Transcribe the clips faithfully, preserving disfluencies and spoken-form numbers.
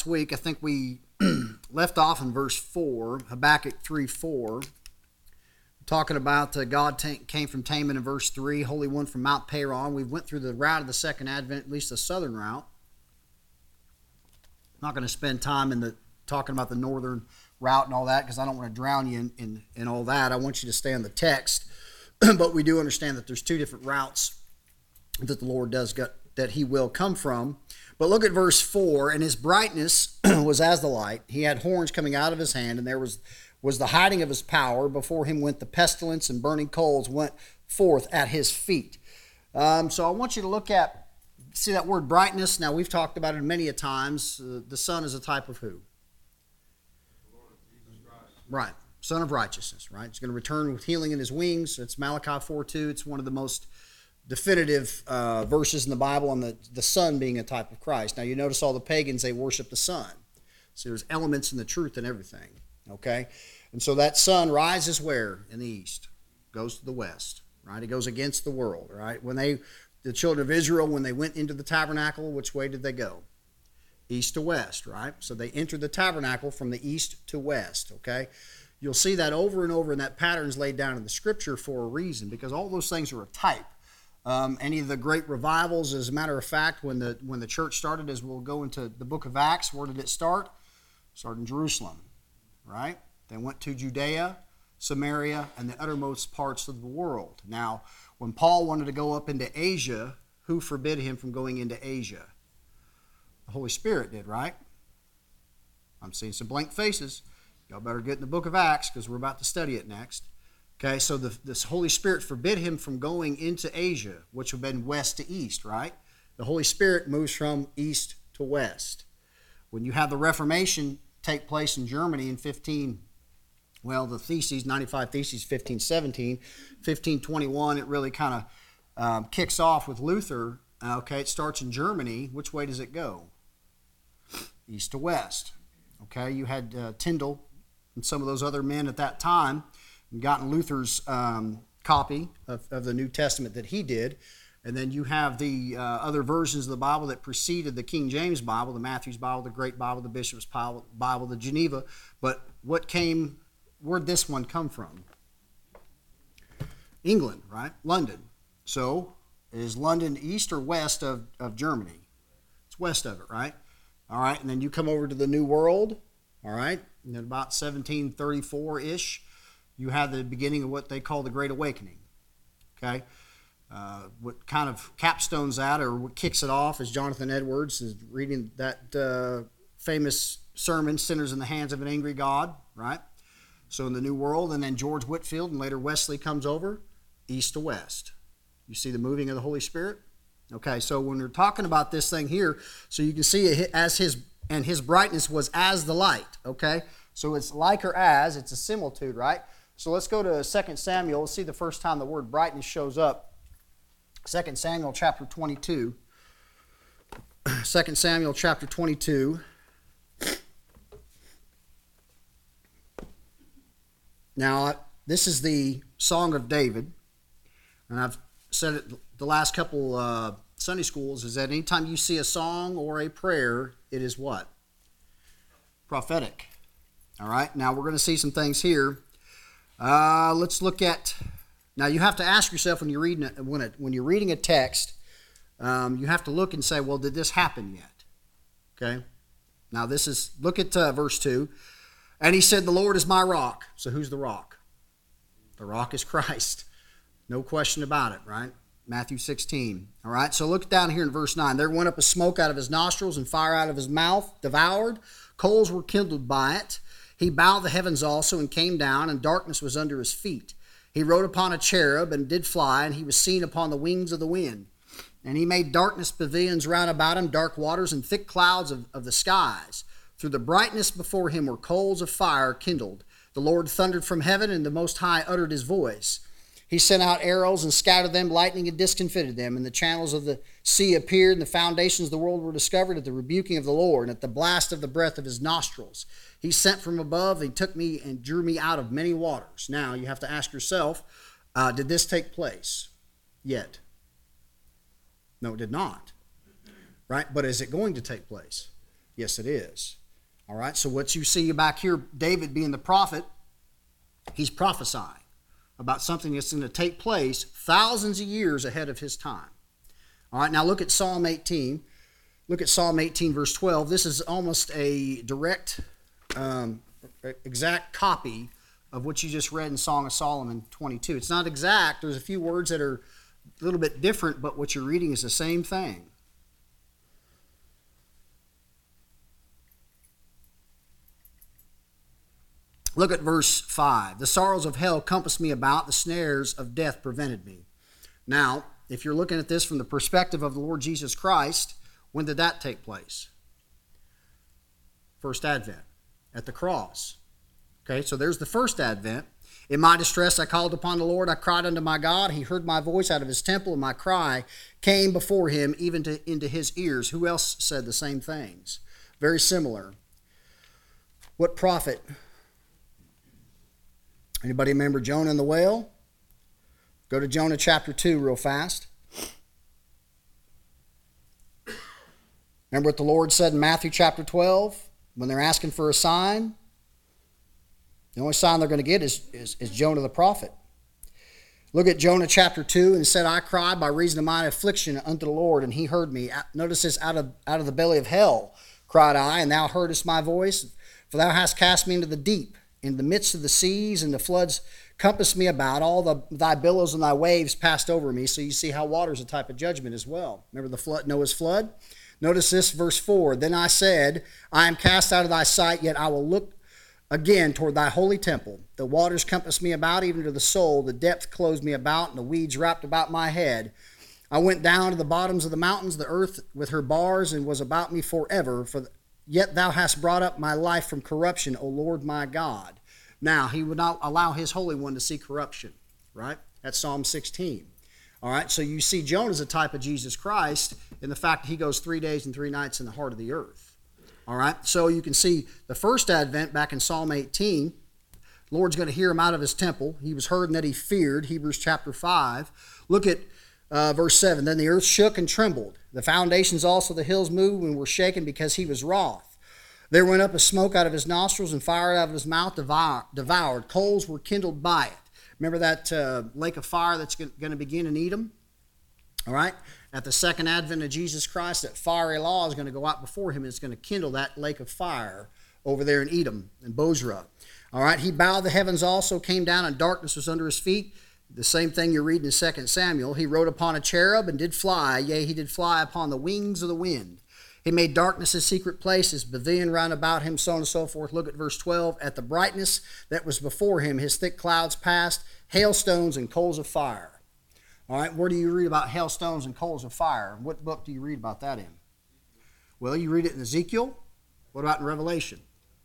week. I think we left off in verse four, Habakkuk three four, talking about uh, God t- came from Teman in verse three, Holy One from Mount Paran. We went through the route of the second advent, at least the southern route. I'm not going to spend time in the talking about the northern route and all that because I don't want to drown you in, in, in all that. I want you to stay on the text. But we do understand that there's two different routes that the Lord does get, that he will come from. But look at verse four, and his brightness was as the light. He had horns coming out of his hand, and there was, was the hiding of his power. Before him went the pestilence, and burning coals went forth at his feet. Um, so I want you to look at, see that word brightness. Now, we've talked about it many a times. Uh, the sun is a type of who? Right. Son of righteousness, right? He's going to return with healing in his wings. It's Malachi four two. It's one of the most definitive uh, verses in the Bible on the, the sun being a type of Christ. Now, you notice all the pagans, they worship the sun. So there's elements in the truth and everything, okay? And so that sun rises where? In the east. Goes to the west, right? It goes against the world, right? When they, the children of Israel, when they went into the tabernacle, which way did they go? East to west, right? So they entered the tabernacle from the east to west, okay? You'll see that over and over, and that pattern is laid down in the Scripture for a reason, because all those things are a type. Um, any of the great revivals, as a matter of fact, when the when the church started, as we'll go into the book of Acts, where did it start? It started in Jerusalem, right? They went to Judea, Samaria, and the uttermost parts of the world. Now, when Paul wanted to go up into Asia, who forbid him from going into Asia? The Holy Spirit did, right? I'm seeing some blank faces. Y'all better get in the book of Acts because we're about to study it next. Okay, so the this Holy Spirit forbid him from going into Asia, which would have been west to east, right? The Holy Spirit moves from east to west. When you have the Reformation take place in Germany in fifteen, well, the Theses, ninety-five Theses, fifteen seventeen, fifteen twenty-one, it really kind of um, kicks off with Luther. Okay, it starts in Germany. Which way does it go? East to west. Okay, you had uh, Tyndale and some of those other men at that time gotten Luther's um, copy of, of the New Testament that he did. And then you have the uh, other versions of the Bible that preceded the King James Bible, the Matthew's Bible, the Great Bible, the Bishop's Bible, the Geneva. But what came, where'd this one come from? England, right? London. So is London east or west of, of Germany? It's west of it, right? All right, and then you come over to the New World, all right, and then about seventeen thirty-four-ish, you have the beginning of what they call the Great Awakening, okay? Uh, what kind of capstones that, or what kicks it off, is Jonathan Edwards is reading that uh, famous sermon, Sinners in the Hands of an Angry God, right? So in the New World, and then George Whitefield, and later Wesley comes over, east to west. You see the moving of the Holy Spirit? Okay, so when we're talking about this thing here, so you can see it as his, and his brightness was as the light, okay? So it's like or as, it's a similitude, right? So let's go to Second Samuel. Let's see the first time the word brightness shows up. Second Samuel chapter twenty-two. Second Samuel chapter twenty-two. Now, this is the Song of David, and I've said it the last couple uh, Sunday schools, is that anytime you see a song or a prayer, it is what? Prophetic. All right, now we're going to see some things here. Uh, let's look at, now you have to ask yourself when you're reading it, when, it, when you're reading a text, um, you have to look and say, well, did this happen yet? Okay, now this is, look at uh, verse two. And he said, the Lord is my rock. So who's the rock? The rock is Christ. No question about it, right? Matthew sixteen. All right, so look down here in verse nine. There went up a smoke out of his nostrils and fire out of his mouth, devoured. Coals were kindled by it. He bowed the heavens also and came down, and darkness was under his feet. He rode upon a cherub and did fly, and he was seen upon the wings of the wind. And he made darkness pavilions round about him, dark waters and thick clouds of, of the skies. Through the brightness before him were coals of fire kindled. The Lord thundered from heaven, and the Most High uttered his voice. He sent out arrows and scattered them, lightning and discomfited them. And the channels of the sea appeared, and the foundations of the world were discovered at the rebuking of the Lord, and at the blast of the breath of his nostrils. He sent from above, he took me and drew me out of many waters. Now, you have to ask yourself, uh, did this take place yet? No, it did not. Right? But is it going to take place? Yes, it is. All right, so what you see back here, David being the prophet, he's prophesying about something that's going to take place thousands of years ahead of his time. All right, now look at Psalm eighteen. Look at Psalm eighteen, verse twelve. This is almost a direct, um, exact copy of what you just read in Song of Solomon twenty-two. It's not exact. There's a few words that are a little bit different, but what you're reading is the same thing. Look at verse five. The sorrows of hell compassed me about, the snares of death prevented me. Now, if you're looking at this from the perspective of the Lord Jesus Christ, when did that take place? First Advent, at the cross. Okay, so there's the first Advent. In my distress I called upon the Lord, I cried unto my God. He heard my voice out of his temple, and my cry came before him, even to, into his ears. Who else said the same things? Very similar. What prophet? Anybody remember Jonah and the whale? Go to Jonah chapter two real fast. Remember what the Lord said in Matthew chapter twelve? When they're asking for a sign, the only sign they're going to get is, is, is Jonah the prophet. Look at Jonah chapter two, and said, I cried by reason of mine affliction unto the Lord, and he heard me. Notice this, out of, out of the belly of hell cried I, and thou heardest my voice. For thou hast cast me into the deep, in the midst of the seas, and the floods compassed me about. All the, thy billows and thy waves passed over me. So you see how water is a type of judgment as well. Remember the flood, Noah's flood? Notice this, verse four. Then I said, I am cast out of thy sight, yet I will look again toward thy holy temple. The waters compassed me about, even to the soul. The depth closed me about, and the weeds wrapped about my head. I went down to the bottoms of the mountains. The earth with her bars, and was about me forever. For yet thou hast brought up my life from corruption, O Lord my God. Now, he would not allow his Holy One to see corruption, right? That's Psalm sixteen. All right, so you see Jonah is a type of Jesus Christ in the fact that he goes three days and three nights in the heart of the earth. All right, so you can see the first advent back in Psalm eighteen. The Lord's going to hear him out of his temple. He was heard and that he feared, Hebrews chapter five. Look at uh, verse seven. Then the earth shook and trembled. The foundations also of the hills moved and were shaken because he was wroth. There went up a smoke out of his nostrils, and fire out of his mouth devoured. Coals were kindled by it. Remember that uh, lake of fire that's going to begin in Edom? All right? At the second advent of Jesus Christ, that fiery law is going to go out before him, and it's going to kindle that lake of fire over there in Edom and Bozrah. All right? He bowed the heavens also, came down, and darkness was under his feet. The same thing you're reading in Second Samuel. He rode upon a cherub and did fly. Yea, he did fly upon the wings of the wind. He made darkness his secret place, his pavilion round about him, so on and so forth. Look at verse twelve. At the brightness that was before him, his thick clouds passed, hailstones and coals of fire. All right, where do you read about hailstones and coals of fire? What book do you read about that in? Well, you read it in Ezekiel. What about in Revelation?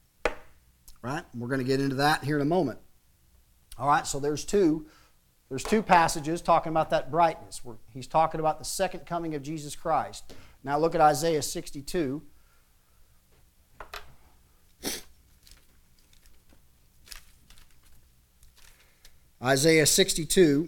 Right? We're going to get into that here in a moment. All right, so there's two. There's two passages talking about that brightness. Where he's talking about the second coming of Jesus Christ. Now look at Isaiah sixty-two. Isaiah sixty-two.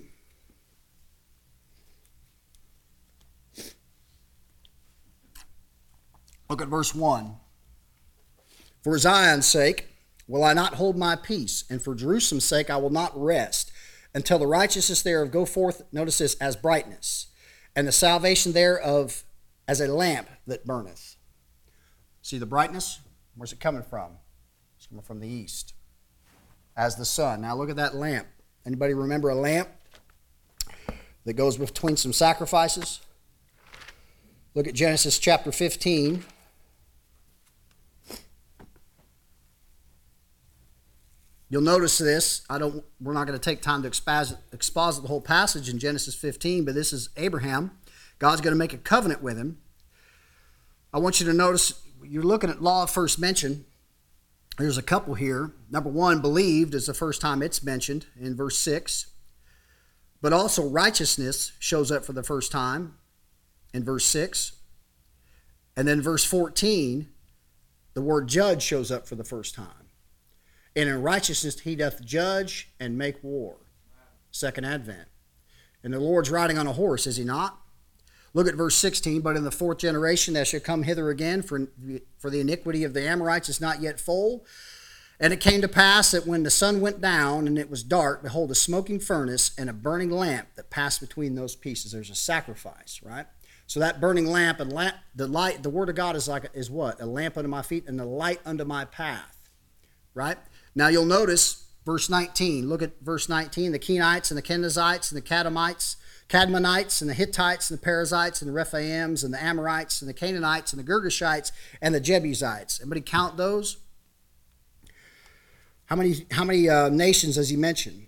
Look at verse one. For Zion's sake will I not hold my peace, and for Jerusalem's sake I will not rest, until the righteousness thereof go forth, notice this, as brightness, and the salvation thereof as a lamp that burneth. See the brightness? Where's it coming from? It's coming from the east, as the sun. Now look at that lamp. Anybody remember a lamp that goes between some sacrifices? Look at Genesis chapter fifteen. You'll notice this. I don't. We're not going to take time to exposit, exposit the whole passage in Genesis fifteen, but this is Abraham. God's going to make a covenant with him. I want you to notice, you're looking at law of first mention. There's a couple here. Number one, believed is the first time it's mentioned in verse six. But also righteousness shows up for the first time in verse six. And then verse fourteen, the word judge shows up for the first time. And in righteousness he doth judge and make war. Second advent. And the Lord's riding on a horse, is he not? Look at verse sixteen. But in the fourth generation there shall come hither again, for, for the iniquity of the Amorites is not yet full. And it came to pass that when the sun went down and it was dark, behold, a smoking furnace and a burning lamp that passed between those pieces. There's a sacrifice, right? So that burning lamp and lamp, the light, the word of God is like is what? A lamp unto my feet and a light unto my path, right? Now you'll notice verse nineteen. Look at verse nineteen. The Kenites and the Kenizzites and the Kadmonites, Kadmonites and the Hittites and the Perizzites and the Rephaims and the Amorites and the Canaanites and the Girgashites and the Jebusites. Anybody count those? How many, how many uh, nations does he mention?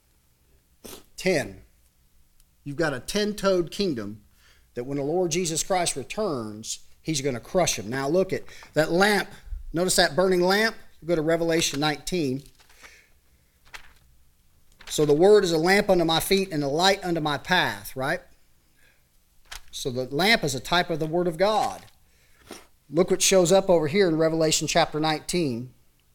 Ten. You've got a ten-toed kingdom that when the Lord Jesus Christ returns, he's going to crush them. Now look at that lamp. Notice that burning lamp? Go to Revelation nineteen. So the word is a lamp unto my feet and a light unto my path, right? So the lamp is a type of the word of God. Look what shows up over here in Revelation chapter nineteen.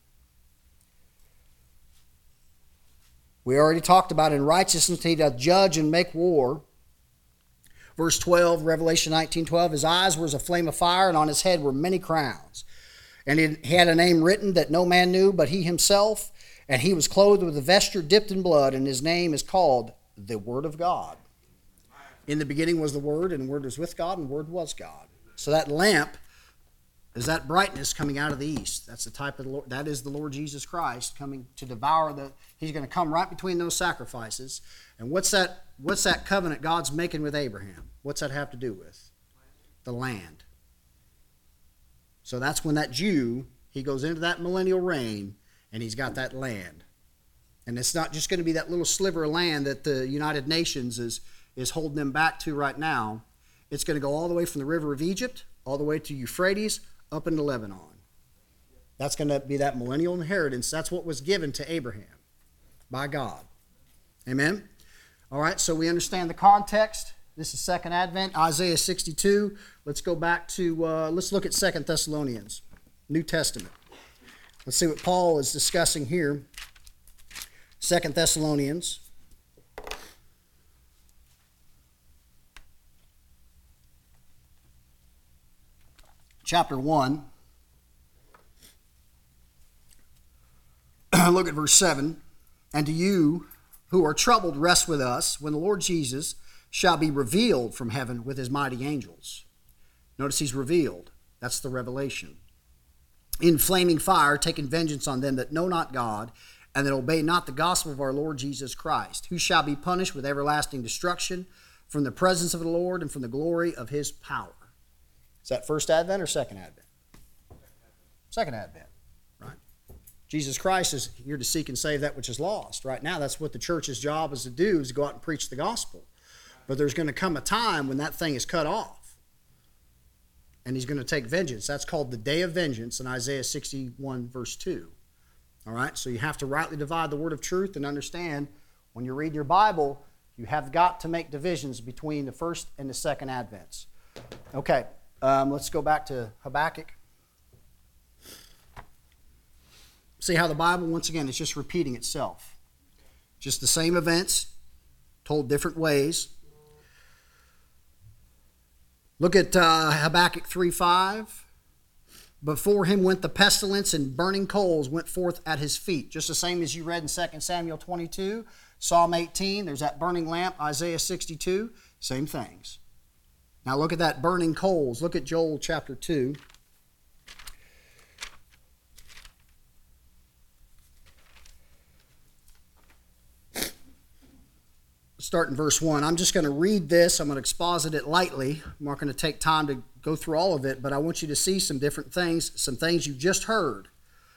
We already talked about in righteousness he doth judge and make war. Verse twelve, Revelation nineteen twelve, his eyes were as a flame of fire, and on his head were many crowns. And he had a name written that no man knew but he himself, and he was clothed with a vesture dipped in blood, and his name is called the Word of God. In the beginning was the Word, and the Word was with God, and the Word was God. So that lamp is that brightness coming out of the east. That's the type of the Lord, that is the Lord Jesus Christ coming to devour the, he's going to come right between those sacrifices. And what's that, what's that covenant God's making with Abraham? What's that have to do with? The land. So that's when that Jew, he goes into that millennial reign, and he's got that land. And it's not just going to be that little sliver of land that the United Nations is, is holding them back to right now. It's going to go all the way from the river of Egypt, all the way to Euphrates, up into Lebanon. That's going to be that millennial inheritance. That's what was given to Abraham by God. Amen? All right, so we understand the context. This is Second Advent, Isaiah sixty-two. Let's go back to, uh, let's look at Second Thessalonians, New Testament. Let's see what Paul is discussing here. Second Thessalonians. Chapter one. Look at verse seven. And to you who are troubled, rest with us when the Lord Jesus shall be revealed from heaven with his mighty angels. Notice he's revealed. That's the revelation. In flaming fire, taking vengeance on them that know not God, and that obey not the gospel of our Lord Jesus Christ, who shall be punished with everlasting destruction from the presence of the Lord and from the glory of his power. Is that first Advent or second Advent? Second Advent, right? Jesus Christ is here to seek and save that which is lost. Right now, that's what the church's job is to do, is to go out and preach the gospel. But there's going to come a time when that thing is cut off. And he's going to take vengeance. That's called the day of vengeance in Isaiah sixty-one, verse two. All right? So you have to rightly divide the word of truth and understand when you read your Bible, you have got to make divisions between the first and the second Advents. Okay. Um, let's go back to Habakkuk. See how the Bible, once again, is just repeating itself. Just the same events, told different ways. Look at uh, Habakkuk three five. Before him went the pestilence, and burning coals went forth at his feet. Just the same as you read in Second Samuel twenty-two, Psalm eighteen, there's that burning lamp, Isaiah sixty-two, same things. Now look at that burning coals. Look at Joel chapter two. Start in verse one. I'm just going to read this. I'm going to exposit it lightly. I'm not going to take time to go through all of it, but I want you to see some different things, some things you've just heard.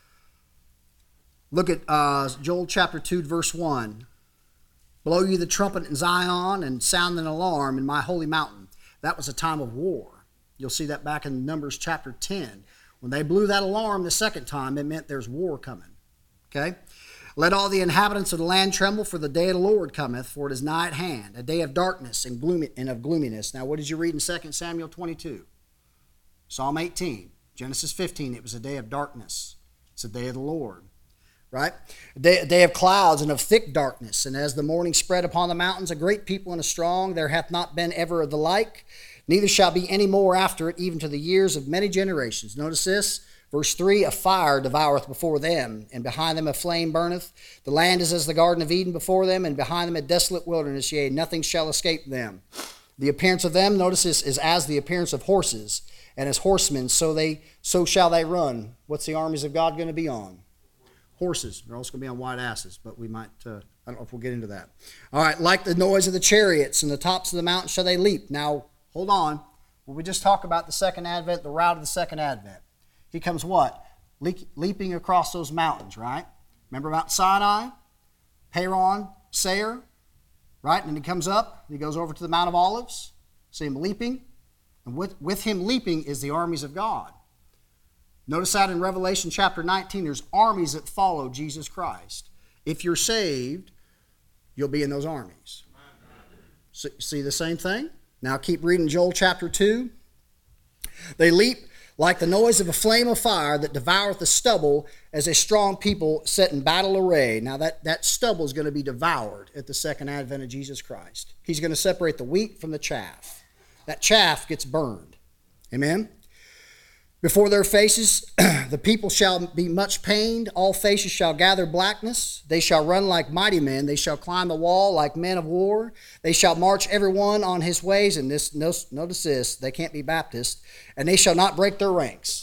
Look at uh, Joel chapter two, verse one. Blow you the trumpet in Zion and sound an alarm in my holy mountain. That was a time of war. You'll see that back in Numbers chapter ten. When they blew that alarm the second time, it meant there's war coming. Okay? Let all the inhabitants of the land tremble, for the day of the Lord cometh, for it is nigh at hand, a day of darkness and gloomy and of gloominess. Now, what did you read in Second Samuel twenty-two? Psalm eighteen, Genesis fifteen, it was a day of darkness. It's a day of the Lord. Right? A day, a day of clouds and of thick darkness. And as the morning spread upon the mountains, a great people and a strong, there hath not been ever the like, neither shall be any more after it, even to the years of many generations. Notice this. Verse three, a fire devoureth before them, and behind them a flame burneth. The land is as the Garden of Eden before them, and behind them a desolate wilderness, yea, nothing shall escape them. The appearance of them, notice this, is as the appearance of horses, and as horsemen, so they so shall they run. What's the armies of God going to be on? Horses. They're also going to be on white asses, but we might, uh, I don't know if we'll get into that. All right, like the noise of the chariots, and the tops of the mountains shall they leap. Now, hold on. Will we just talk about the second advent, the route of the second advent? He comes what? Le- leaping across those mountains, right? Remember Mount Sinai, Paran, Seir, right? And he comes up, and he goes over to the Mount of Olives. See him leaping. And with, with him leaping is the armies of God. Notice that in Revelation chapter nineteen, there's armies that follow Jesus Christ. If you're saved, you'll be in those armies. See, see the same thing? Now keep reading Joel chapter two. They leap like the noise of a flame of fire that devoureth the stubble, as a strong people set in battle array. Now that, that stubble is going to be devoured at the second advent of Jesus Christ. He's going to separate the wheat from the chaff. That chaff gets burned. Amen? Before their faces the people shall be much pained. All faces shall gather blackness. They shall run like mighty men. They shall climb the wall like men of war. They shall march every one on his ways. And this, notice this, they can't be Baptists. And they shall not break their ranks.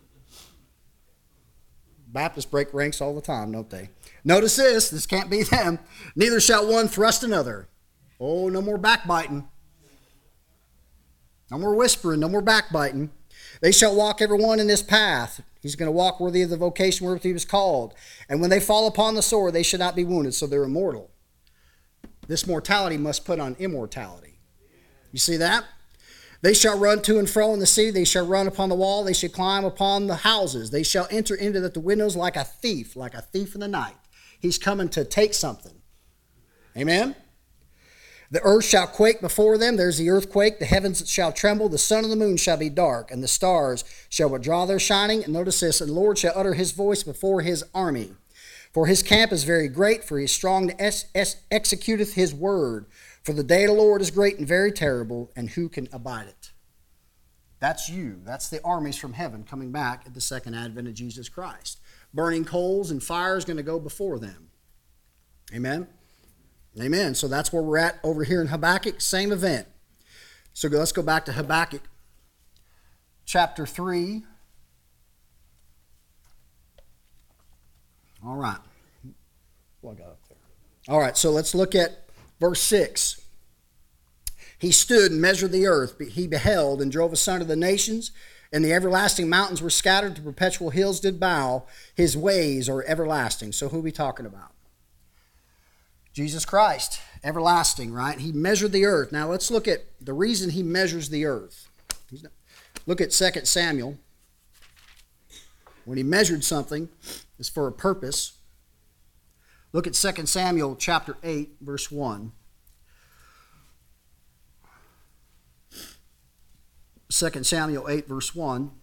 Baptists break ranks all the time, don't they? Notice this, this can't be them. Neither shall one thrust another. Oh, no more backbiting. No more whispering, no more backbiting. They shall walk every one in this path. He's going to walk worthy of the vocation wherewith he was called. And when they fall upon the sword, they shall not be wounded, so they're immortal. This mortality must put on immortality. You see that? They shall run to and fro in the city. They shall run upon the wall. They shall climb upon the houses. They shall enter into the windows like a thief, like a thief in the night. He's coming to take something. Amen? The earth shall quake before them. There's the earthquake. The heavens shall tremble. The sun and the moon shall be dark, and the stars shall withdraw their shining. And notice this, and the Lord shall utter his voice before his army. For his camp is very great, for he is strong to es- es- executeth his word. For the day of the Lord is great and very terrible, and who can abide it? That's you. That's the armies from heaven coming back at the second advent of Jesus Christ. Burning coals and fire is going to go before them. Amen? Amen. So that's where we're at over here in Habakkuk, same event. So let's go back to Habakkuk chapter three. All right. What I got up there? All right, so let's look at verse six. He stood and measured the earth. He beheld and drove asunder the nations, and the everlasting mountains were scattered. The perpetual hills did bow. His ways are everlasting. So who are we talking about? Jesus Christ, everlasting, right? He measured the earth. Now let's look at the reason he measures the earth. Look at Second Samuel. When he measured something, it's for a purpose. Look at Second Samuel chapter eight, verse one. Second Samuel eight, verse one.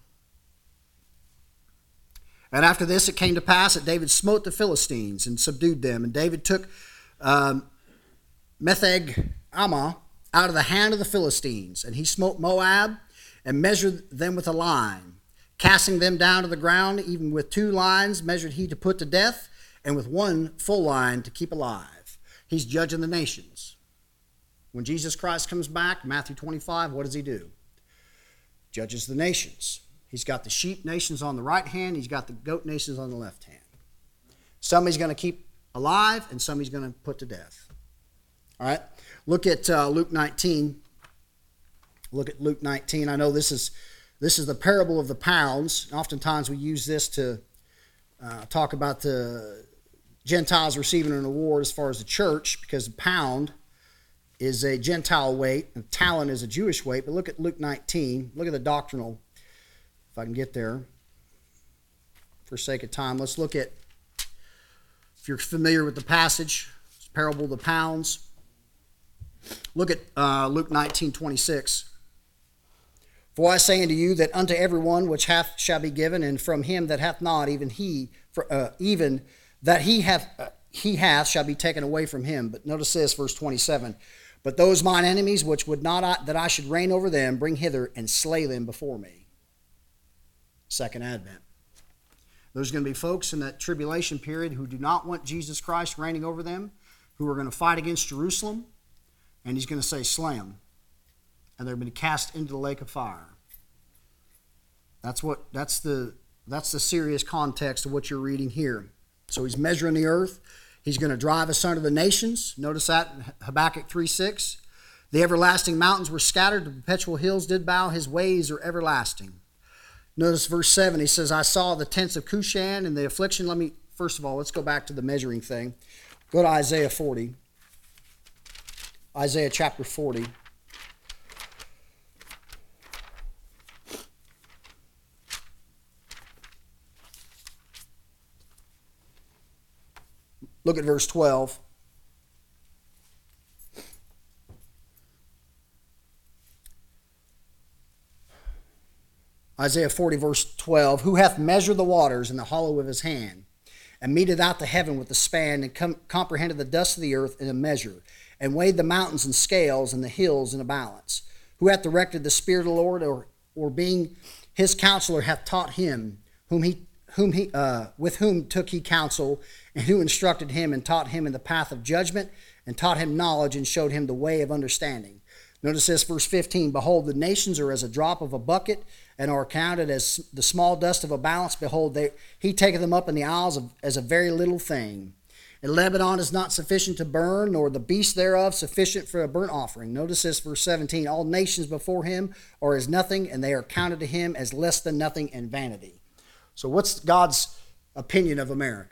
And after this it came to pass that David smote the Philistines and subdued them. And David took Um, Metheg Ammah out of the hand of the Philistines, and he smote Moab and measured them with a line, casting them down to the ground. Even with two lines measured he to put to death, and with one full line to keep alive. He's judging the nations. When Jesus Christ comes back, Matthew twenty-five, what does he do? Judges the nations. He's got the sheep nations on the right hand, he's got the goat nations on the left hand. Some he's going to keep alive, and some he's going to put to death. All right, look at uh, Luke nineteen. Look at Luke nineteen. I know this is this is the parable of the pounds. Oftentimes we use this to uh, talk about the Gentiles receiving an award as far as the church, because a pound is a Gentile weight and talent is a Jewish weight. But look at Luke nineteen. Look at the doctrinal, if I can get there. For sake of time, let's look at, if you're familiar with the passage, it's parable of the pounds. Look at uh, Luke nineteen twenty-six. For I say unto you that unto every one which hath shall be given, and from him that hath not, even he, for, uh, even that he hath uh, he hath shall be taken away from him. But notice this, verse twenty-seven. But those mine enemies, which would not I, that I should reign over them, bring hither and slay them before me. Second advent. There's going to be folks in that tribulation period who do not want Jesus Christ reigning over them, who are going to fight against Jerusalem, and he's going to say, slay them. And they're going to be cast into the lake of fire. That's what that's the that's the serious context of what you're reading here. So he's measuring the earth. He's going to drive asunder the nations. Notice that in Habakkuk three six. The everlasting mountains were scattered, the perpetual hills did bow, his ways are everlasting. Notice verse seven, he says, I saw the tents of Cushan and the affliction. Let me, first of all, let's go back to the measuring thing. Go to Isaiah forty. Isaiah chapter forty. Look at verse twelve. Isaiah forty, verse twelve. Who hath measured the waters in the hollow of his hand, and meted out the heaven with a span, and com- comprehended the dust of the earth in a measure, and weighed the mountains in scales, and the hills in a balance? Who hath directed the Spirit of the Lord, or, or being his counselor, hath taught him, whom he whom he uh, with whom took he counsel, and who instructed him and taught him in the path of judgment, and taught him knowledge, and showed him the way of understanding? Notice this, verse fifteen. Behold, the nations are as a drop of a bucket, and are counted as the small dust of a balance. Behold, they, he taketh them up in the isles of, as a very little thing. And Lebanon is not sufficient to burn, nor the beast thereof sufficient for a burnt offering. Notice this, verse seventeen. All nations before him are as nothing, and they are counted to him as less than nothing and vanity. So what's God's opinion of America?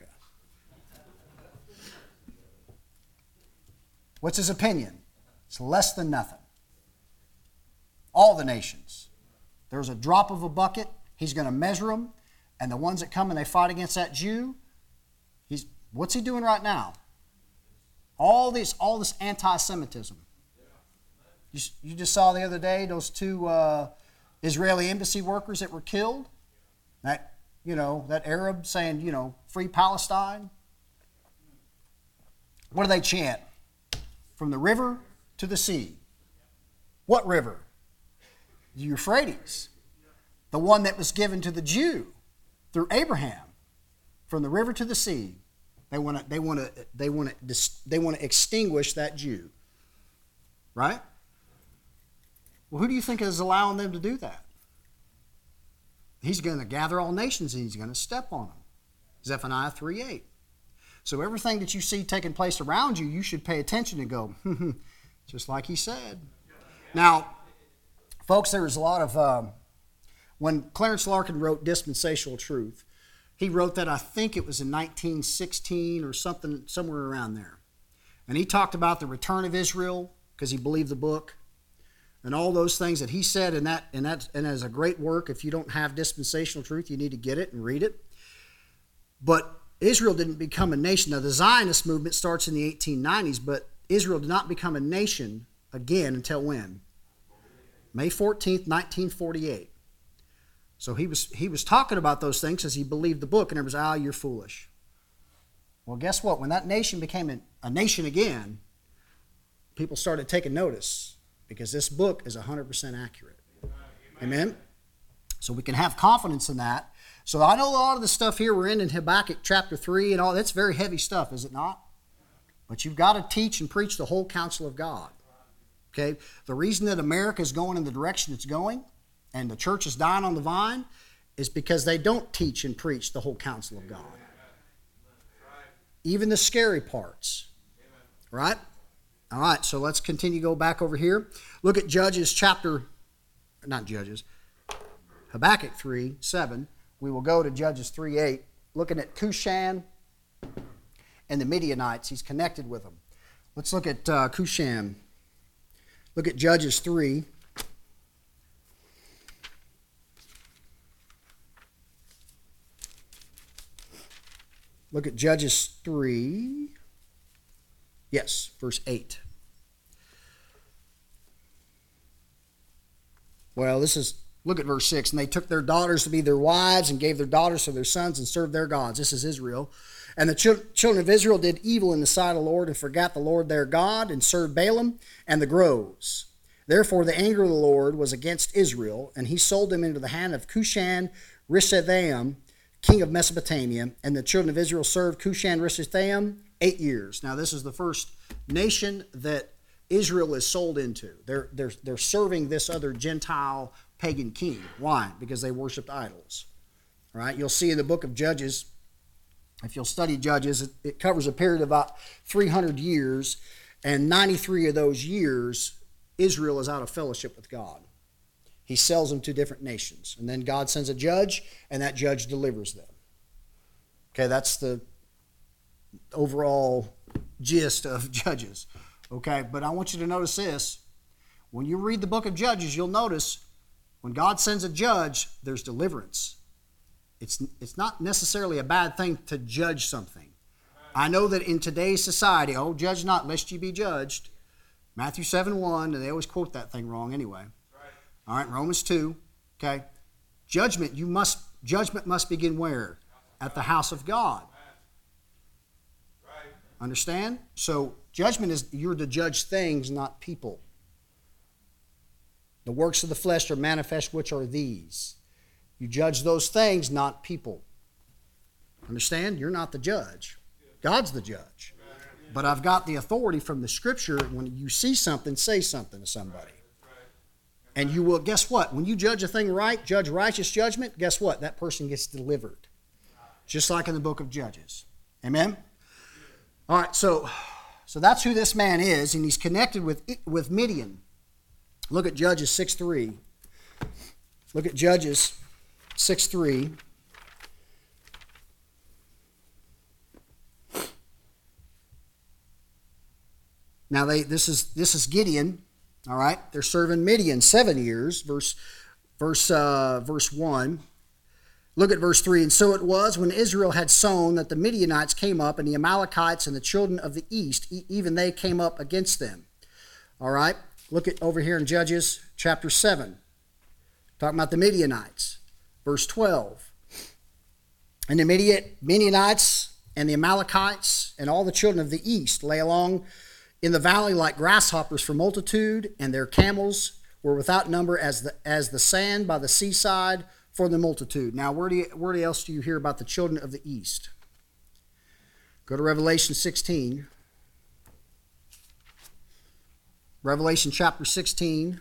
What's his opinion? It's less than nothing. All the nations. There's a drop of a bucket. He's going to measure them. And the ones that come and they fight against that Jew, he's what's he doing right now? All this, all this anti-Semitism. You, you just saw the other day those two uh, Israeli embassy workers that were killed. That, you know, that Arab saying, you know, free Palestine. What do they chant? From the river to the sea. What river? The Euphrates. The one that was given to the Jew through Abraham. From the river to the sea. They want to they want to they want to they want to extinguish that Jew. Right? Well, who do you think is allowing them to do that? He's going to gather all nations and he's going to step on them. Zephaniah three eight. So everything that you see taking place around you, you should pay attention and go, just like he said. Now, folks, there was a lot of, um, when Clarence Larkin wrote Dispensational Truth, he wrote that, I think it was in nineteen sixteen or something, somewhere around there. And he talked about the return of Israel because he believed the book. And all those things that he said, and that and that and as a great work. If you don't have Dispensational Truth, you need to get it and read it. But Israel didn't become a nation. Now, the Zionist movement starts in the eighteen nineties, but Israel did not become a nation again until when? May fourteenth, nineteen forty-eight. So he was he was talking about those things as he believed the book, and it was, ah, you're foolish. Well, guess what? When that nation became a, a nation again, people started taking notice. Because this book is one hundred percent accurate. Amen? So we can have confidence in that. So I know a lot of the stuff here we're in in Habakkuk chapter three and all, that's very heavy stuff, is it not? But you've got to teach and preach the whole counsel of God. Okay? The reason that America is going in the direction it's going and the church is dying on the vine is because they don't teach and preach the whole counsel of God. Even the scary parts. Right? All right, so let's continue to go back over here. Look at Judges chapter, not Judges, Habakkuk three seven. We will go to Judges three eight. Looking at Cushan and the Midianites. He's connected with them. Let's look at uh, Cushan. Look at Judges three. Look at Judges three. Yes, verse eight. Well, this is Look at verse six. And they took their daughters to be their wives and gave their daughters to their sons and served their gods. This is Israel. And the ch- children of Israel did evil in the sight of the Lord and forgot the Lord their God and served Balaam and the groves. Therefore the anger of the Lord was against Israel, and he sold them into the hand of Cushan Rishathaim, king of Mesopotamia. And the children of Israel served Cushan Rishathaim eight years. Now this is the first nation that Israel is sold into. They're, they're, they're serving this other Gentile pagan king. Why? Because they worshiped idols. All right? You'll see in the book of Judges, if you'll study Judges, it, it covers a period of about three hundred years, and ninety-three of those years, Israel is out of fellowship with God. He sells them to different nations, and then God sends a judge, and that judge delivers them. Okay, that's the overall gist of Judges. Okay, but I want you to notice this. When you read the book of Judges, you'll notice when God sends a judge, there's deliverance. It's, it's not necessarily a bad thing to judge something. I know that in today's society, oh, judge not lest ye be judged. Matthew seven one, and they always quote that thing wrong anyway. All right, Romans two, okay. Judgment, you must, judgment must begin where? At the house of God. Understand? So judgment is, you're to judge things, not people. The works of the flesh are manifest, which are these. You judge those things, not people. Understand? You're not the judge. God's the judge. But I've got the authority from the Scripture. When you see something, say something to somebody. And you will, guess what? When you judge a thing right, judge righteous judgment, guess what? That person gets delivered. Just like in the book of Judges. Amen? All right, so, so that's who this man is, and he's connected with, with Midian. Look at Judges six three. Look at Judges six three. Now they this is this is Gideon, all right? They're serving Midian seven years, verse verse uh, verse one. Look at verse three. And so it was when Israel had sown that the Midianites came up, and the Amalekites and the children of the east, even they came up against them. All right? Look at over here in Judges chapter seven. Talking about the Midianites. Verse twelve. And the Midianites and the Amalekites and all the children of the east lay along in the valley like grasshoppers for multitude, and their camels were without number as the as the sand by the seaside for the multitude. Now, where do you, where else do you hear about the children of the east? Go to Revelation sixteen. Revelation chapter sixteen.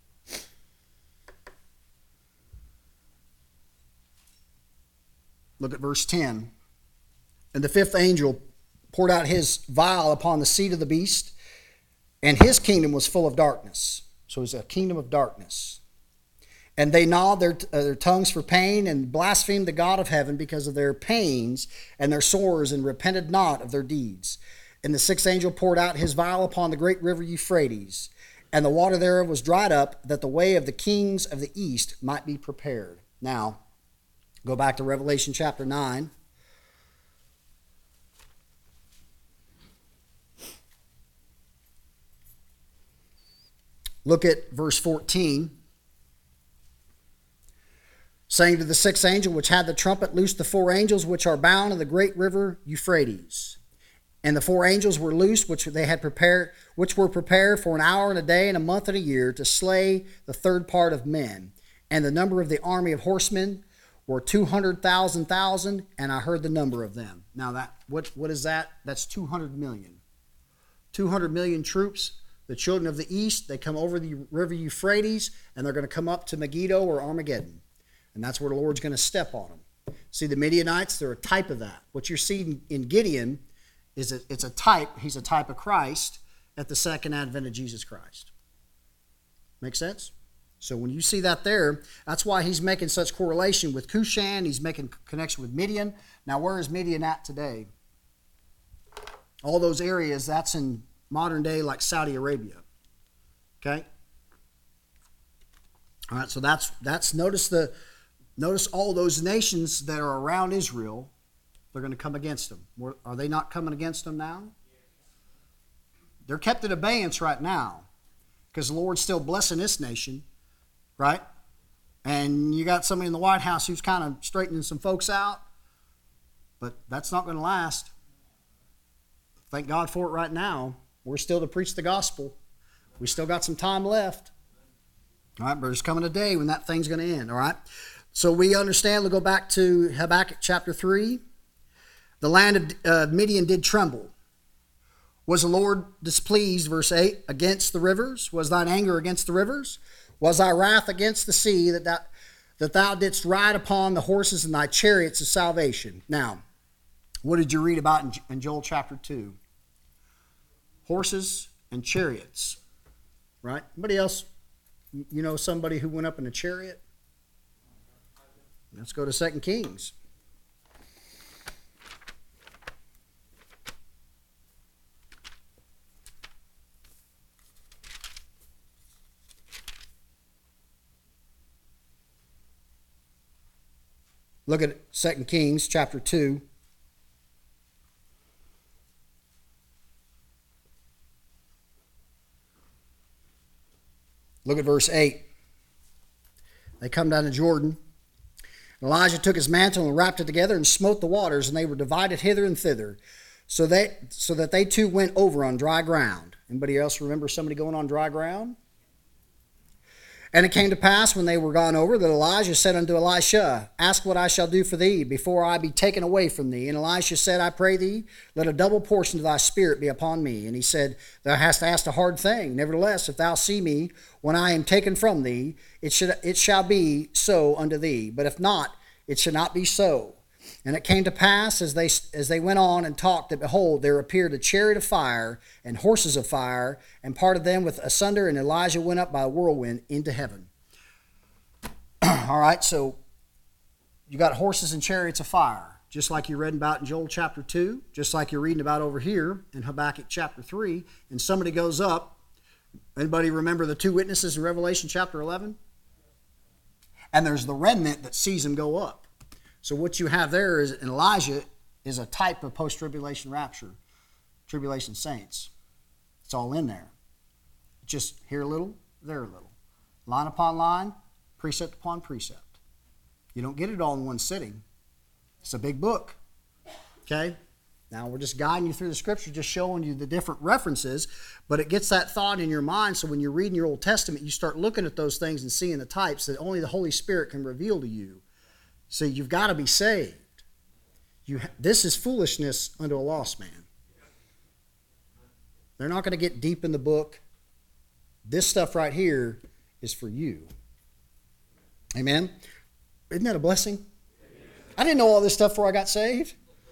Look at verse ten. And the fifth angel poured out his vial upon the seat of the beast, and his kingdom was full of darkness. So it's a kingdom of darkness. And they gnawed their, uh, their tongues for pain and blasphemed the God of heaven because of their pains and their sores, and repented not of their deeds. And the sixth angel poured out his vial upon the great river Euphrates, and the water thereof was dried up, that the way of the kings of the east might be prepared. Now, go back to Revelation chapter nine. Look at verse fourteen. Saying to the sixth angel which had the trumpet, loose the four angels which are bound in the great river Euphrates. And the four angels were loosed, which they had prepared, which were prepared for an hour and a day and a month and a year to slay the third part of men. And the number of the army of horsemen were two hundred thousand thousand, and I heard the number of them. Now that what what is that? That's two hundred million. two hundred million troops. The children of the east, they come over the river Euphrates, and they're going to come up to Megiddo or Armageddon. And that's where the Lord's going to step on them. See, the Midianites, they're a type of that. What you're seeing in Gideon is a, it's a type, he's a type of Christ at the second advent of Jesus Christ. Make sense? So when you see that there, that's why he's making such correlation with Cushan. He's making connection with Midian. Now, where is Midian at today? All those areas, that's in modern day like Saudi Arabia. Okay? All right, so that's, that's notice the... Notice all those nations that are around Israel, they're going to come against them. Are they not coming against them now? They're kept at abeyance right now because the Lord's still blessing this nation, right? And you got somebody in the White House who's kind of straightening some folks out, but that's not going to last. Thank God for it right now. We're still to preach the gospel. We still got some time left. All right, but there's coming a day when that thing's going to end, all right? So we understand, we'll go back to Habakkuk chapter three. The land of uh, Midian did tremble. Was the Lord displeased, verse eight, against the rivers? Was thine anger against the rivers? Was thy wrath against the sea, that thou, that thou didst ride upon the horses and thy chariots of salvation? Now, what did you read about in, in Joel chapter two? Horses and chariots, right? Anybody else, you know somebody who went up in a chariot? Let's go to Second Kings. Look at Second Kings chapter two. Look at verse eight. They come down to Jordan. Elijah took his mantle and wrapped it together and smote the waters, and they were divided hither and thither, so they so that they too went over on dry ground. Anybody else remember somebody going on dry ground? And it came to pass, when they were gone over, that Elijah said unto Elisha, Ask what I shall do for thee, before I be taken away from thee. And Elisha said, I pray thee, let a double portion of thy spirit be upon me. And he said, Thou hast asked a hard thing. Nevertheless, if thou see me when I am taken from thee, it should it shall be so unto thee. But if not, it shall not be so. And it came to pass, as they as they went on and talked, that behold, there appeared a chariot of fire and horses of fire, and parted them with asunder, and Elijah went up by a whirlwind into heaven. All right, so you got horses and chariots of fire, just like you read about in Joel chapter two, just like you're reading about over here in Habakkuk chapter three, and somebody goes up. Anybody remember the two witnesses in Revelation chapter eleven? And there's the remnant that sees him go up. So what you have there is, in Elijah is a type of post-tribulation rapture, tribulation saints. It's all in there. Just here a little, there a little. Line upon line, precept upon precept. You don't get it all in one sitting. It's a big book. Okay? Now we're just guiding you through the scripture, just showing you the different references, but it gets that thought in your mind, so when you're reading your Old Testament, you start looking at those things and seeing the types that only the Holy Spirit can reveal to you. So you've got to be saved. You, this is foolishness unto a lost man. They're not going to get deep in the book. This stuff right here is for you. Amen? Isn't that a blessing? I didn't know all this stuff before I got saved.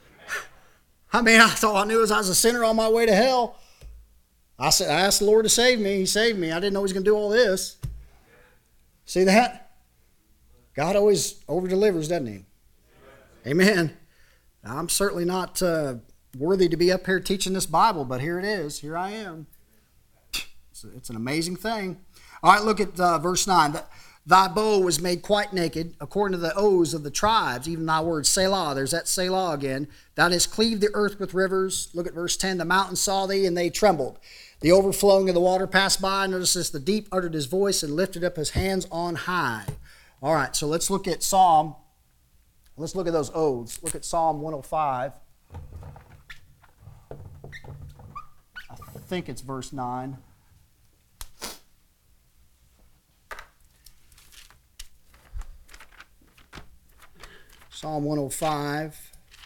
I mean, I thought I knew as I was a sinner on my way to hell. I said, I asked the Lord to save me. He saved me. I didn't know he was going to do all this. See that? God always over-delivers, doesn't he? Amen. I'm certainly not uh, worthy to be up here teaching this Bible, but here it is. Here I am. It's, it's an amazing thing. All right, look at uh, verse nine. Thy bow was made quite naked, according to the oaths of the tribes, even thy word Selah. There's that Selah again. Thou didst cleave the earth with rivers. Look at verse ten. The mountains saw thee, and they trembled. The overflowing of the water passed by. Notice this, the deep uttered his voice and lifted up his hands on high. All right, so let's look at Psalm. Let's look at those oaths. Look at Psalm one oh five. I think it's verse nine. Psalm one oh five.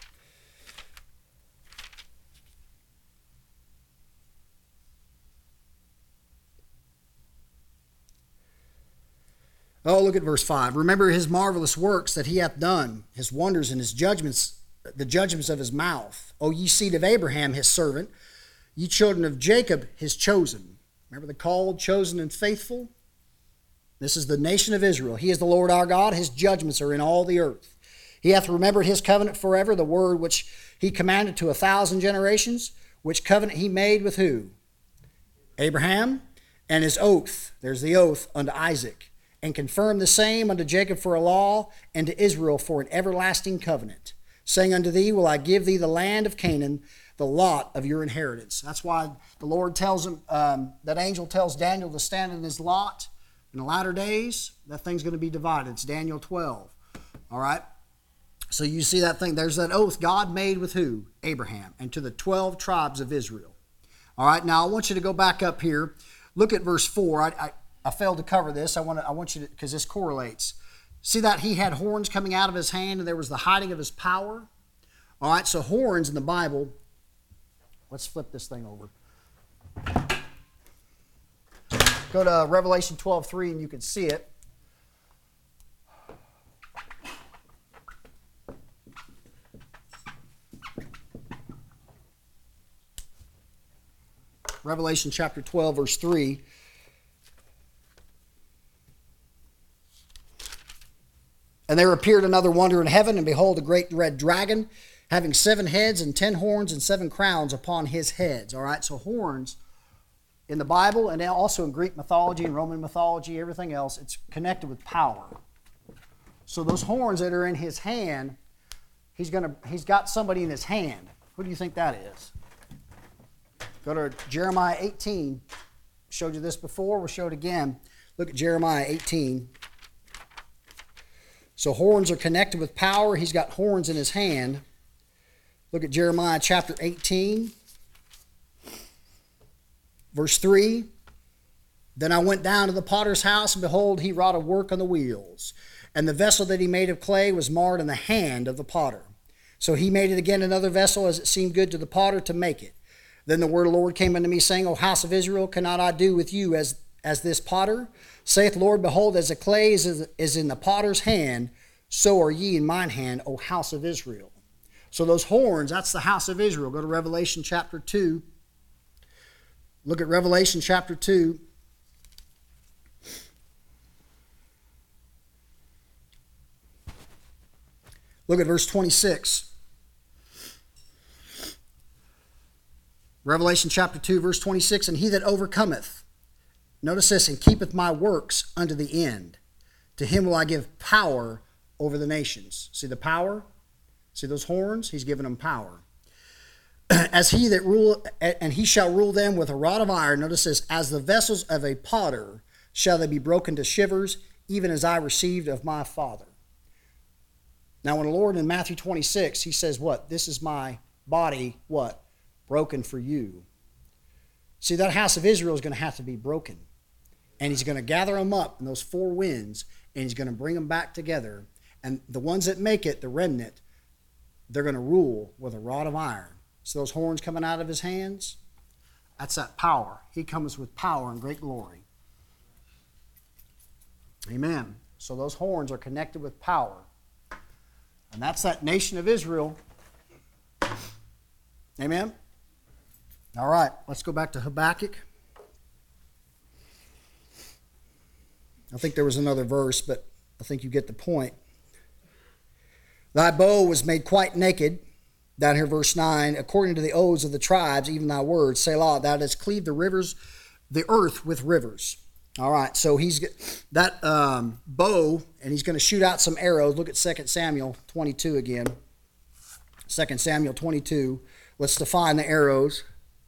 Oh, look at verse five. Remember his marvelous works that he hath done, his wonders and his judgments, the judgments of his mouth. O ye seed of Abraham, his servant, ye children of Jacob, his chosen. Remember the called, chosen, and faithful? This is the nation of Israel. He is the Lord our God. His judgments are in all the earth. He hath remembered his covenant forever, the word which he commanded to a thousand generations, which covenant he made with who? Abraham, and his oath, there's the oath, unto Isaac. And confirm the same unto Jacob for a law, and to Israel for an everlasting covenant, saying unto thee, will I give thee the land of Canaan, the lot of your inheritance. That's why the Lord tells him, um, that angel tells Daniel to stand in his lot, In the latter days, that thing's going to be divided. It's Daniel twelve. All right? So you see that thing. There's that oath God made with who? Abraham. And to the twelve tribes of Israel. All right? Now, I want you to go back up here. Look at verse four. I, I, I failed to cover this. I want to, I want you to, because this correlates. See that he had horns coming out of his hand, and there was the hiding of his power? All right? So horns in the Bible. Let's flip this thing over. Go to Revelation twelve three, and you can see it. Revelation chapter twelve, verse three. And there appeared another wonder in heaven, and behold, a great red dragon, having seven heads and ten horns and seven crowns upon his heads. All right, so horns in the Bible and also in Greek mythology and Roman mythology, everything else, it's connected with power. So those horns that are in his hand, he's gonna he's got somebody in his hand. Who do you think that is? Go to Jeremiah eighteen. Showed you this before. We'll show it again. Look at Jeremiah eighteen. So horns are connected with power. He's got horns in his hand. Look at Jeremiah chapter eighteen. Verse three. Then I went down to the potter's house, and behold, he wrought a work on the wheels. And the vessel that he made of clay was marred in the hand of the potter. So he made it again another vessel, as it seemed good to the potter to make it. Then the word of the Lord came unto me, saying, O house of Israel, cannot I do with you as, as this potter? Saith the Lord, behold, as the clay is, is in the potter's hand, so are ye in mine hand, O house of Israel. So those horns, that's the house of Israel. Go to Revelation chapter two. Look at Revelation chapter two. Look at verse twenty-six. Revelation chapter two, verse twenty-six. And he that overcometh, notice this, and keepeth my works unto the end, to him will I give power over the nations. See the power? See those horns? He's given them power. As he that rule, and he shall rule them with a rod of iron. Notice this, as the vessels of a potter shall they be broken to shivers, even as I received of my Father. Now when the Lord in Matthew twenty-six, he says what? This is my body, what? Broken for you. See, that house of Israel is going to have to be broken. And he's going to gather them up in those four winds, and he's going to bring them back together. And the ones that make it, the remnant, they're going to rule with a rod of iron. So those horns coming out of his hands, that's that power. He comes with power and great glory. Amen. So those horns are connected with power. And that's that nation of Israel. Amen. All right, let's go back to Habakkuk. I think there was another verse, but I think you get the point. Thy bow was made quite naked. Down here, verse nine, according to the oaths of the tribes, even thy words, Selah, thou didst cleave the rivers, the earth with rivers. All right, so he's that um, bow, and he's going to shoot out some arrows. Look at Second Samuel twenty-two again. Second Samuel twenty-two. Let's define the arrows.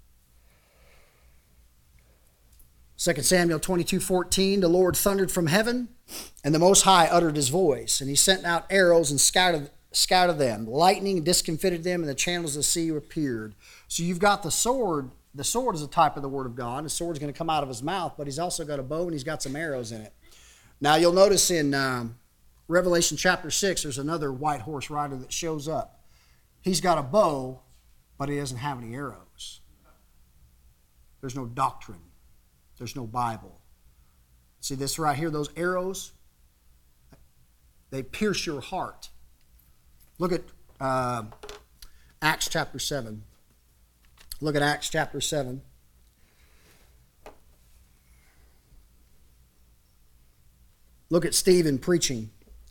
Second Samuel twenty-two fourteen, the Lord thundered from heaven, and the Most High uttered his voice, and he sent out arrows and scattered scattered them. Lightning discomfited them, and the channels of the sea appeared. So you've got the sword. The sword is a type of the word of God. The sword's going to come out of his mouth, but he's also got a bow, and he's got some arrows in it. Now you'll notice in um, Revelation chapter six, there's another white horse rider that shows up. He's got a bow, but he doesn't have any arrows. There's no doctrine. There's no Bible. See this right here, those arrows, they pierce your heart. Look at uh, Acts chapter seven. Look at Acts chapter seven. Look at Stephen preaching.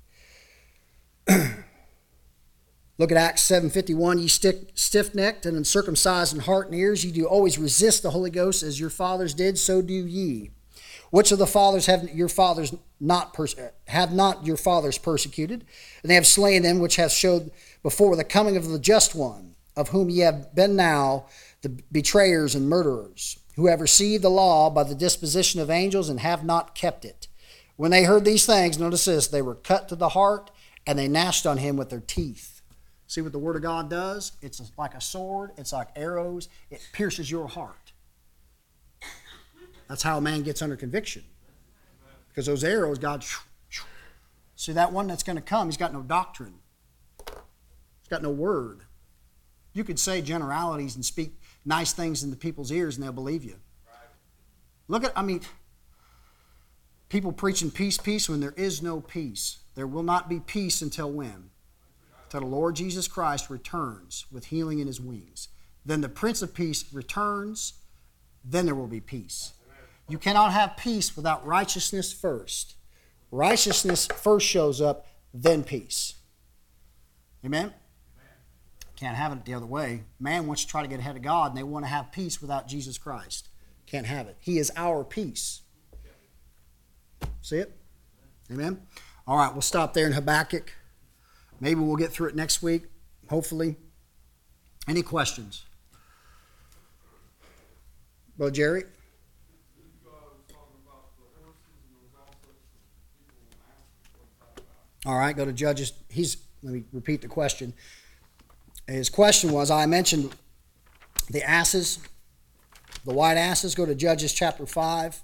Look at Acts seven fifty-one. Ye stiff-necked and uncircumcised in heart and ears, ye do always resist the Holy Ghost, as your fathers did, so do ye. Which of the fathers have your fathers not pers- have not your fathers persecuted? And they have slain them which hath showed before the coming of the just one, of whom ye have been now the betrayers and murderers, who have received the law by the disposition of angels and have not kept it. When they heard these things, notice this, they were cut to the heart, and they gnashed on him with their teeth. See what the Word of God does? It's like a sword. It's like arrows. It pierces your heart. That's how a man gets under conviction. Because those arrows, God... See, that one that's going to come, he's got no doctrine. He's got no word. You could say generalities and speak nice things into people's ears, and they'll believe you. Look at, I mean... People preaching peace, peace when there is no peace. There will not be peace until when? Until the Lord Jesus Christ returns with healing in his wings. Then the Prince of Peace returns, then there will be peace. You cannot have peace without righteousness first. Righteousness first shows up, then peace. Amen? Can't have it the other way. Man wants to try to get ahead of God, and they want to have peace without Jesus Christ. Can't have it. He is our peace. See it? Amen? All right, we'll stop there in Habakkuk. Maybe we'll get through it next week, hopefully. Any questions? Brother Jerry? All right, go to Judges. He's, let me repeat the question. His question was, I mentioned the asses, the white asses. Go to Judges chapter five.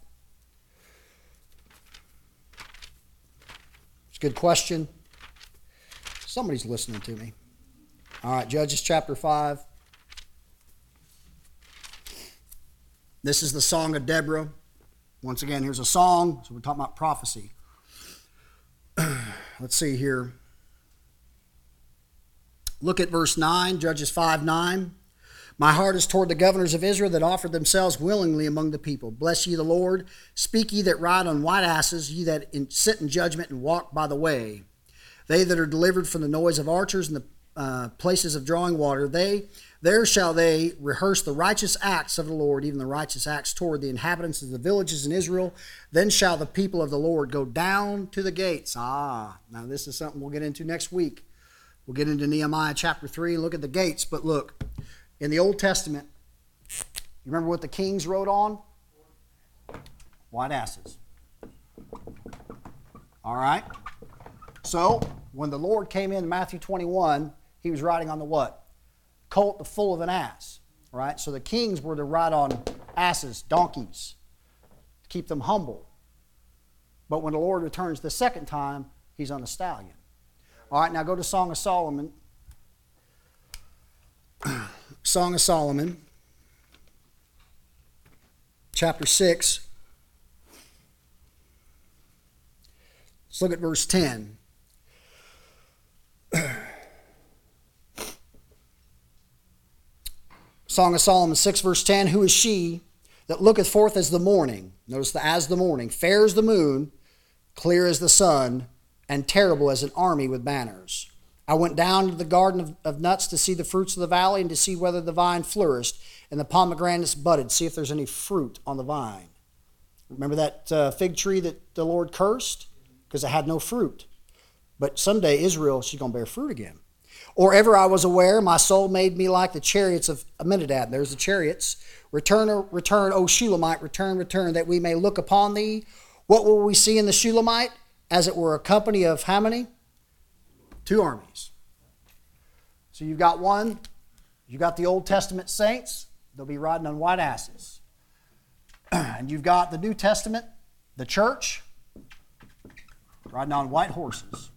It's a good question. Somebody's listening to me. All right, Judges chapter five. This is the Song of Deborah. Once again, here's a song, so we're talking about prophecy. Let's see here. Look at verse nine, Judges five nine. My heart is toward the governors of Israel that offered themselves willingly among the people. Bless ye the Lord. Speak ye that ride on white asses, ye that in, sit in judgment and walk by the way. They that are delivered from the noise of archers and the uh, places of drawing water, they there shall they rehearse the righteous acts of the Lord, even the righteous acts toward the inhabitants of the villages in Israel. Then shall the people of the Lord go down to the gates. Ah, now this is something we'll get into next week. We'll get into Nehemiah chapter three and look at the gates. But look, in the Old Testament, you remember what the kings rode on? White asses. All right? So, when the Lord came in Matthew twenty-one, he was riding on the what? Colt the foal of an ass. All right? So the kings were to ride on asses, donkeys, to keep them humble. But when the Lord returns the second time, he's on a stallion. All right, now go to Song of Solomon. Song of Solomon, chapter six. Let's look at verse ten. Song of Solomon six, verse ten. Who is she that looketh forth as the morning? Notice the as the morning. Fair as the moon, clear as the sun, and terrible as an army with banners. I went down to the garden of, of nuts to see the fruits of the valley and to see whether the vine flourished and the pomegranates budded, see if there's any fruit on the vine. Remember that uh, fig tree that the Lord cursed? Because it had no fruit. But someday Israel, she's going to bear fruit again. Or ever I was aware, my soul made me like the chariots of Amminadab. There's the chariots. Return, return, O Shulamite, return, return, that we may look upon thee. What will we see in the Shulamite? As it were a company of how many? Two armies. So you've got one, you've got the Old Testament saints, they'll be riding on white asses. And you've got the New Testament, the church, riding on white horses.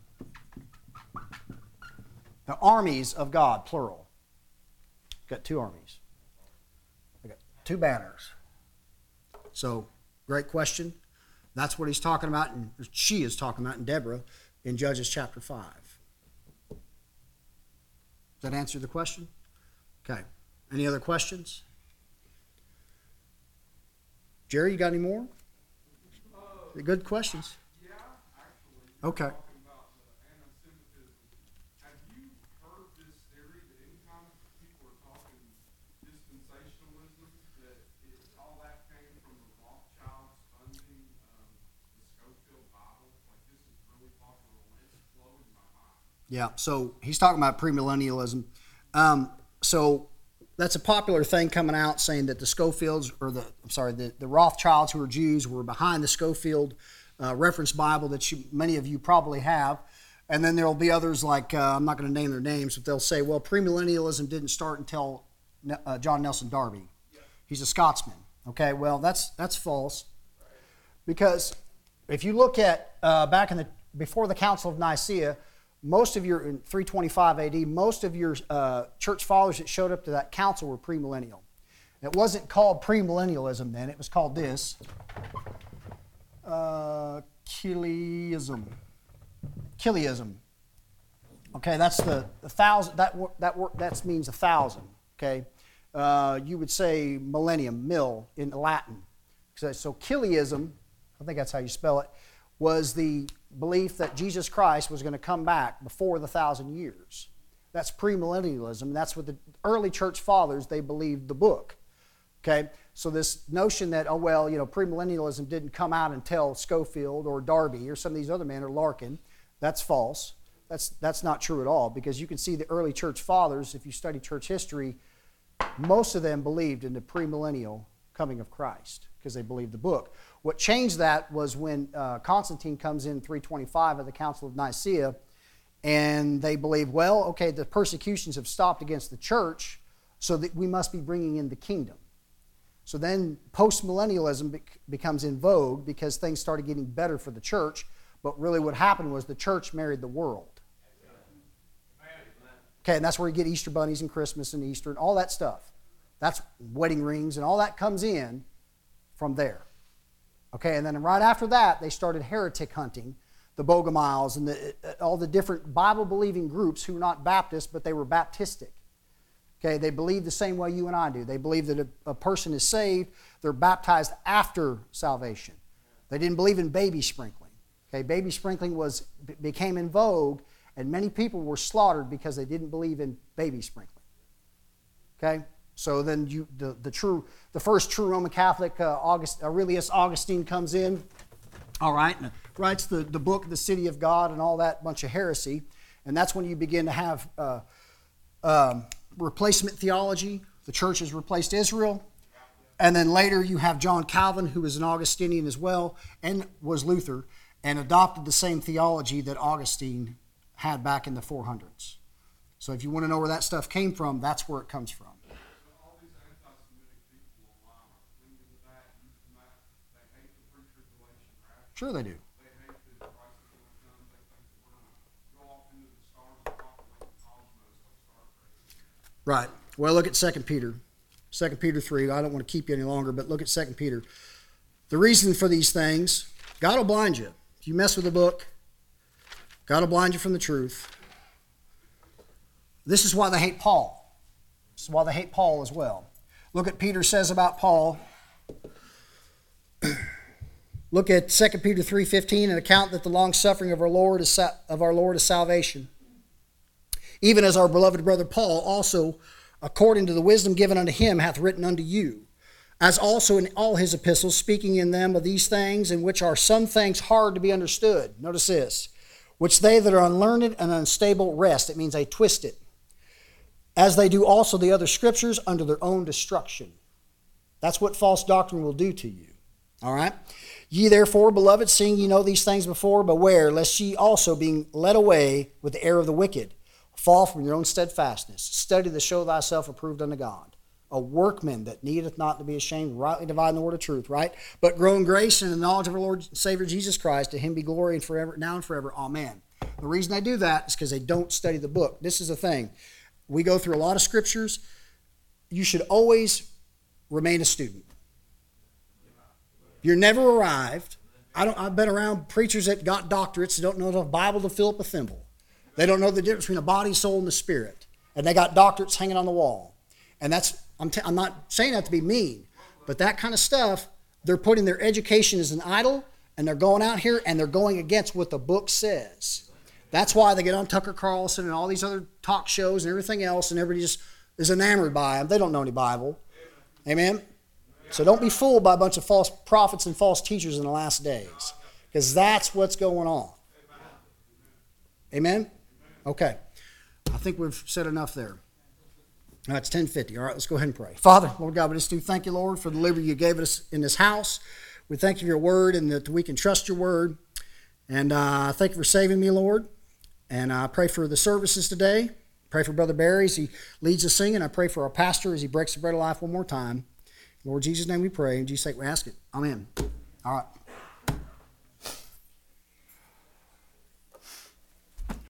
The armies of God, plural. Got two armies. They got two banners. So, great question. That's what he's talking about, and she is talking about in Deborah in Judges chapter five. Does that answer the question? Okay. Any other questions? Jerry, you got any more? Uh, Good questions. Yeah, actually. Okay. Talking about uh, anti-Semitism. Have you heard this theory that anytime people are talking dispensationalism, that it, all that came from the Rothschilds funding um, the Scofield Bible? Like, this is really popular. It's blowing my mind. Yeah, so he's talking about premillennialism. Um, so that's a popular thing coming out saying that the Scofields, or the, I'm sorry, the, the Rothschilds who are Jews were behind the Scofield uh, reference Bible that you, many of you probably have. And then there will be others like, uh, I'm not going to name their names, but they'll say, well, premillennialism didn't start until uh, John Nelson Darby. He's a Scotsman. Okay, well, that's that's false. Because if you look at uh, back in the, before the Council of Nicaea, most of your, in three twenty-five A D, most of your uh, church fathers that showed up to that council were premillennial. It wasn't called premillennialism then, it was called this, uh, Chiliism. Chiliism. Okay, that's the, the thousand, that, that, that means a thousand, okay? Uh, you would say millennium, mil, in Latin. So, so Chiliism, I think that's how you spell it, was the belief that Jesus Christ was going to come back before the thousand years. That's premillennialism. That's what the early church fathers, they believed the book. Okay, so this notion that, oh, well, you know, premillennialism didn't come out until Scofield or Darby or some of these other men or Larkin, that's false. That's, that's not true at all, because you can see the early church fathers, if you study church history, most of them believed in the premillennial coming of Christ because they believed the book. What changed that was when uh, Constantine comes in three twenty-five at the Council of Nicaea, and they believe, well, okay, the persecutions have stopped against the church, so that we must be bringing in the kingdom. So then post-millennialism bec- becomes in vogue because things started getting better for the church, but really what happened was the church married the world. Okay, and that's where you get Easter bunnies and Christmas and Easter and all that stuff. That's wedding rings and all that comes in from there. Okay, and then right after that, they started heretic hunting, the Bogomiles and the, all the different Bible-believing groups who were not Baptist, but they were Baptistic. Okay, they believe the same way you and I do. They believe that a, a person is saved, they're baptized after salvation. They didn't believe in baby sprinkling. Okay, baby sprinkling was became in vogue, and many people were slaughtered because they didn't believe in baby sprinkling. Okay, so then you the, the true the first true Roman Catholic uh, August, Aurelius Augustine comes in, all right, and writes the, the book The City of God and all that bunch of heresy, and that's when you begin to have uh, um, replacement theology. The church has replaced Israel, and then later you have John Calvin, who was an Augustinian as well, and was Luther, and adopted the same theology that Augustine had back in the four hundreds. So if you want to know where that stuff came from, that's where it comes from. So all these anti-Semitic people online are thinking that you might, they hate the pre-tribulation rapture. Sure they do. They hate that Christ is going to come. They think that we're going to go off into the stars and populate the cosmos like Star Trek. Right. Well, look at Second Peter. Second Peter three. I don't want to keep you any longer, but look at Second Peter. The reason for these things, God will blind you. If you mess with the book, God will blind you from the truth. This is why they hate Paul. This is why they hate Paul as well. Look at Peter says about Paul. Look at Second Peter three fifteen, an account that the long suffering of our Lord is sa- of our Lord is salvation. Even as our beloved brother Paul also, according to the wisdom given unto him, hath written unto you, as also in all his epistles, speaking in them of these things, in which are some things hard to be understood. Notice this. Which they that are unlearned and unstable wrest. It means they twist it. As they do also the other scriptures under their own destruction. That's what false doctrine will do to you. All right? Ye therefore, beloved, seeing ye know these things before, beware, lest ye also, being led away with the error of the wicked, fall from your own steadfastness. Study to show thyself approved unto God. A workman that needeth not to be ashamed, rightly dividing the word of truth, right? But grow in grace and in the knowledge of our Lord and Savior Jesus Christ. To him be glory and forever, now and forever. Amen. The reason they do that is because they don't study the book. This is the thing. We go through a lot of scriptures. You should always remain a student. You're never arrived. I don't, I've been around preachers that got doctorates that don't know the Bible to fill up a thimble. They don't know the difference between a body, soul, and the spirit. And they got doctorates hanging on the wall. And that's, I'm, t- I'm not saying that to be mean, but that kind of stuff, they're putting their education as an idol, and they're going out here and they're going against what the book says. That's why they get on Tucker Carlson and all these other talk shows and everything else, and everybody just is enamored by them. They don't know any Bible. Amen? So don't be fooled by a bunch of false prophets and false teachers in the last days, because that's what's going on. Amen? Okay. I think we've said enough there. All right, it's ten fifty. All right, let's go ahead and pray. Father, Lord God, we just do thank you, Lord, for the liberty you gave us in this house. We thank you for your word and that we can trust your word. And uh, thank you for saving me, Lord. And I pray for the services today. Pray for Brother Barry as he leads us singing. I pray for our pastor as he breaks the bread of life one more time. Lord Jesus' name we pray. In Jesus' sake we ask it. Amen. All right.